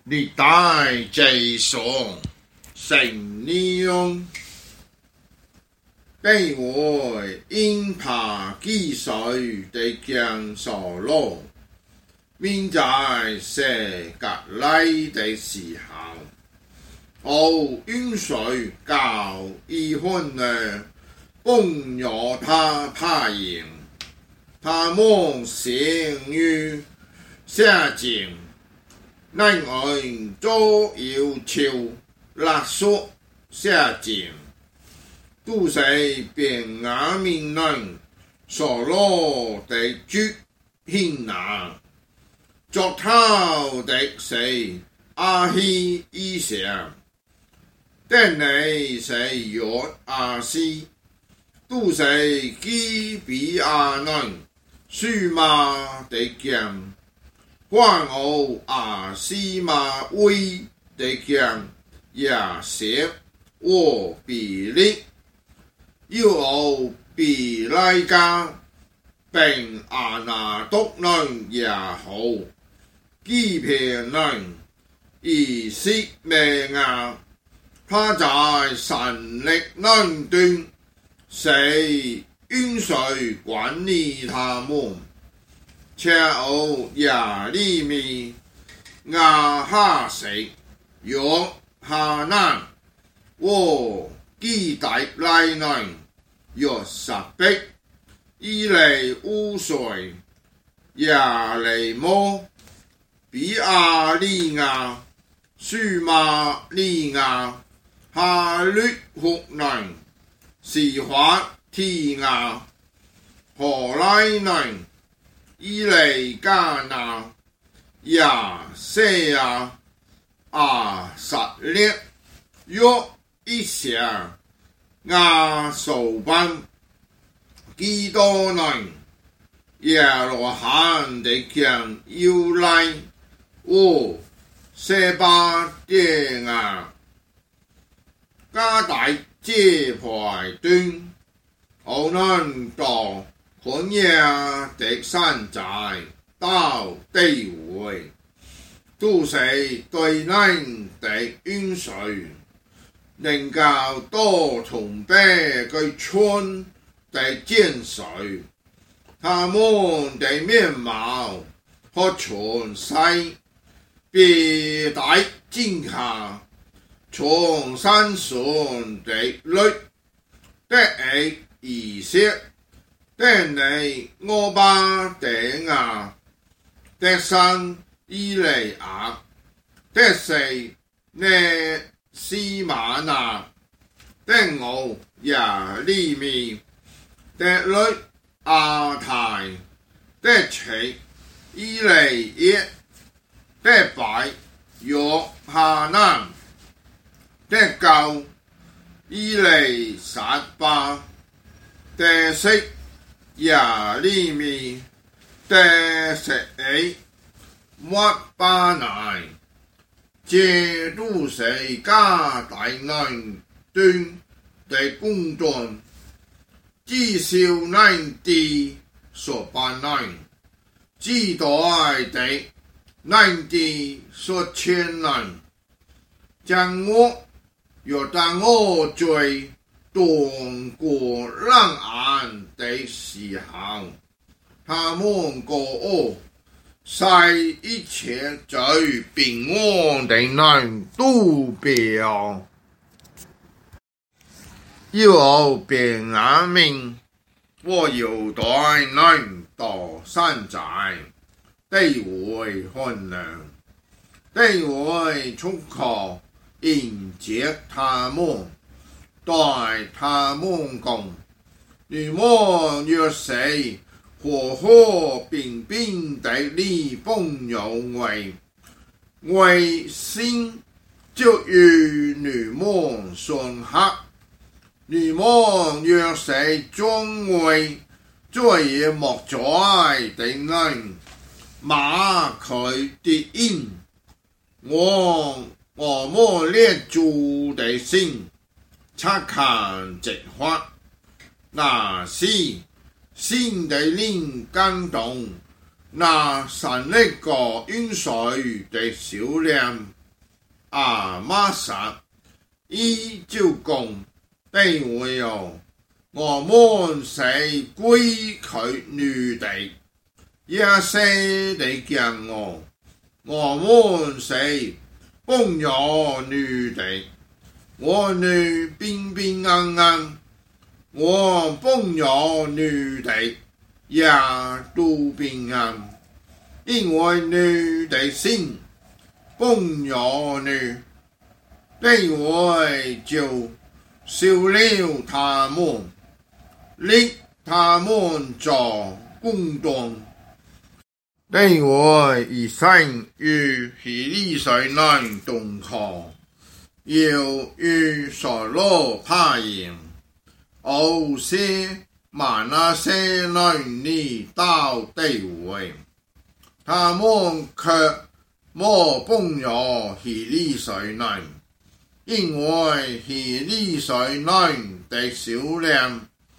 历代祭所成利用，地位因爬积水地降所落，面在世隔来的时候，我因水较一分呢，共有他怕赢，他梦行于下井。乃我左右朝勒索下井，都是便雅悯人所落的主hin拿，作頭的是阿希伊想，但你是約阿斯，都是基比亞人書馬的將。换我阿西马威的将亚舍我比利，要我比拉加并阿拿督人也好，基片人以色列亚，他在神力能端，谁允许管理他们？且我亚利米亚哈谁约哈难，我基带来人约撒逼伊利乌水亚利摩比亚利亚舒马利亚哈律福人是法提亚荷来人。伊利加纳亚塞亚阿撒列约一下亚手班基多人耶罗罕的将要来我塞巴甸亚加大借牌端我能到本亚的山寨到地位，都是对人的允许，能够多崇拜个村的见水，他们的面貌和存世，必带进下从山上的律的意识。但你我把地亞的生伊利亞的是呢斯瑪拿的我亞利米的女亞太的妻伊利耶的白約哈南的舊伊利撒巴的色亚利米的是莫巴乃，这都是加大人端的工作，至少人哋所办人，至代的人哋所欠人，将我若当我罪。动过让岸的时候，他们过我，使一切最平安的人都表，要平安命，我有带人到山寨，地位混乱，地位出口迎接他们。待他們講，你們若是和和平平地你朋友為心，就與你們相合。你們若是將為最莫在的人，馬佢的因，我們列祖的心。察看直法，那是新的靈感動， 那31個應許的少年亞瑪撒依照講地位哦，我們是歸佢女的，也是的講哦，我們是奉養女的，我女平平安安，我奉養女的也都平安，因為女的心奉養女，地位就收了他們，立他們做公黨。地位以前與希利水人同抗，又與所羅巴言，歐西瑪拿西人的到地位，他們卻沒奉養希利水人，因為希利水人的少年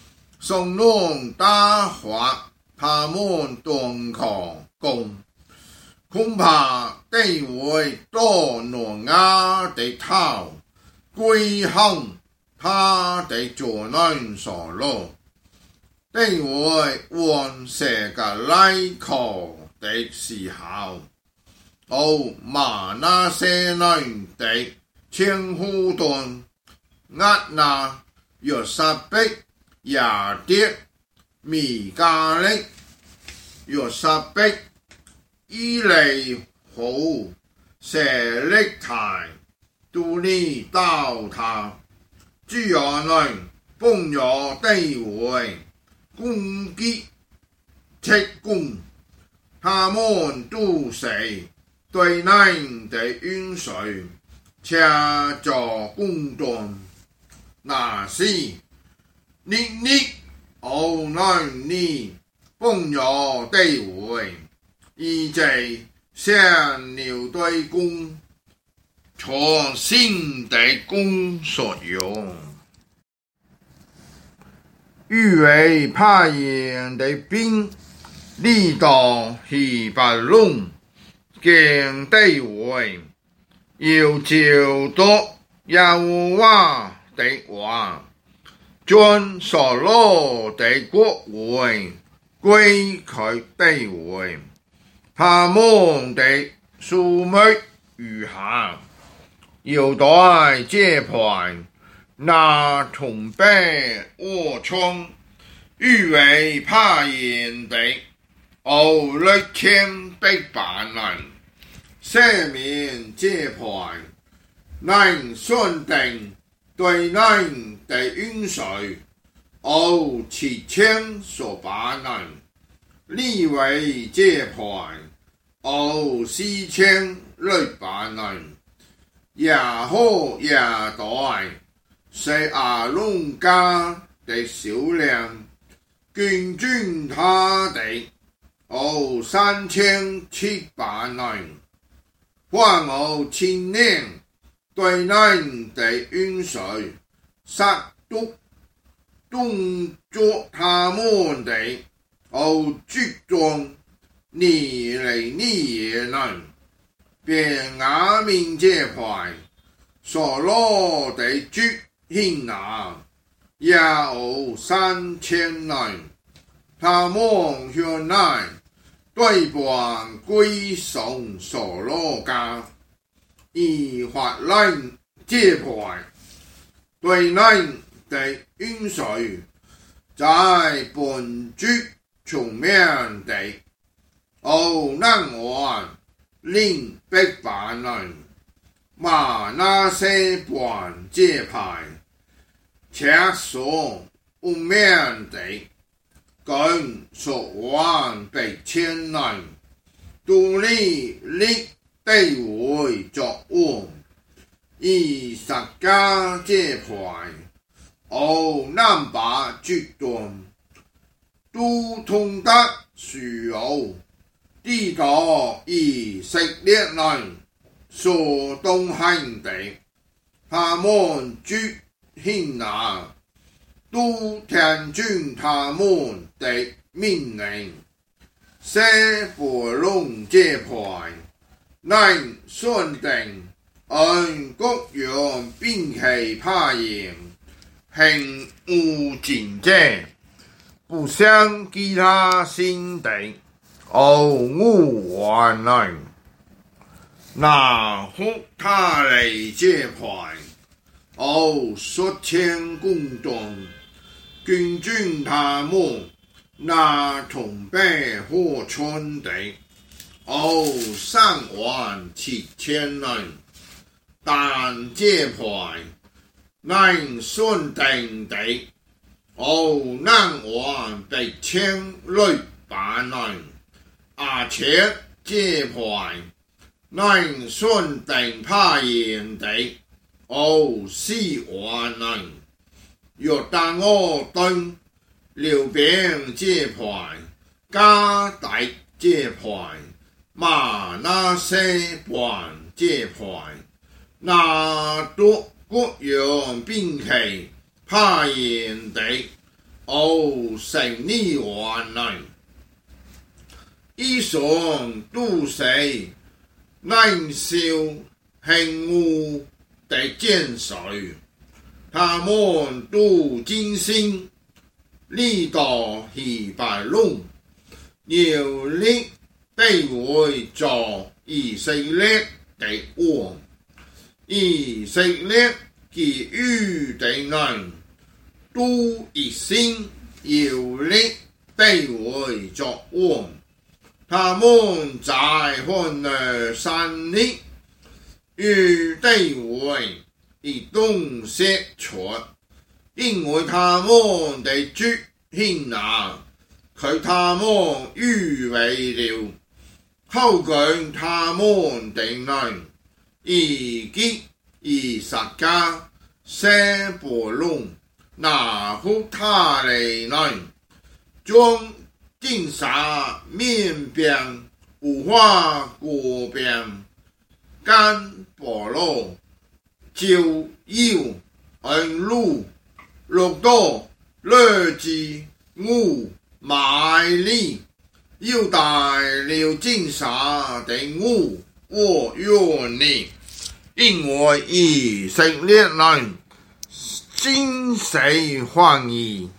성弄大話，他們同抗共，恐怕地位多挪亞的頭歸向他的主人所羅，地位往世界來考的時候，瑪拿西人的前後盾押那約撒伯亞爹米迦勒約撒伯以利戶舍勒太都理到他，主要人奉養地位攻擊切攻，他們都是對人的允許，且做公黨，那時你男你奉養地位，以及向牛對公從新的公所用，與為怕人的兵嚟到希伯崙見地位，要照着耶和華的話，將所羅的國位歸佢地位，他們的數目如下：猶大支派那從北而昌，與為怕人的6,800人，西面支派能選定對人的允許7,800人，利未支派4,600人，耶何耶大是亞倫家的少年，君尊他的3,700人，還有青年對人的允許，殺毒動作他們的諸種尼利尼人，便雅憫支派所羅的族興拿也有3,000人，他們向來對半歸順所羅家，以法蘭支派對人的允許，在本族出名的南灣800人，瑪拿西半支派且所有名的共1,800人，都立地位作王，以撒迦支派南北族端都通達需要，地道以色列人所動行的，他們族興拿都聽從他們的命令， 西伯龙这派，乃顺定按各样兵器怕严，行无尽者，不相其他先敌，偶无完来。那福他利这派，偶率千共动，军军他木。那同辈或春地，偶37000人，但这派乃顺定地，偶91600人，而且这派乃顺定怕严地，偶40000人，约旦河东。刘邦这派，迦大这派，马那西叛这派，那多各样兵器怕严地，偶12万人。以上都是难受行恶的见水，他们都精心。呢度希伯龙，要力地會做以色列的王，以色列其餘的人都一心要力地會作王。他們在歡樂山裏與地會一同寫出。因為他們的主獻拿，佢他們預備了，後強他們的人，以及以撒迦、西伯龍、拿弗他利人，將擊殺面邊無花果邊，干菠蘿、椒腰、銀鹭。6多樂子烏買利，要大了金沙的烏和約尼，因為以色列人心死歡喜，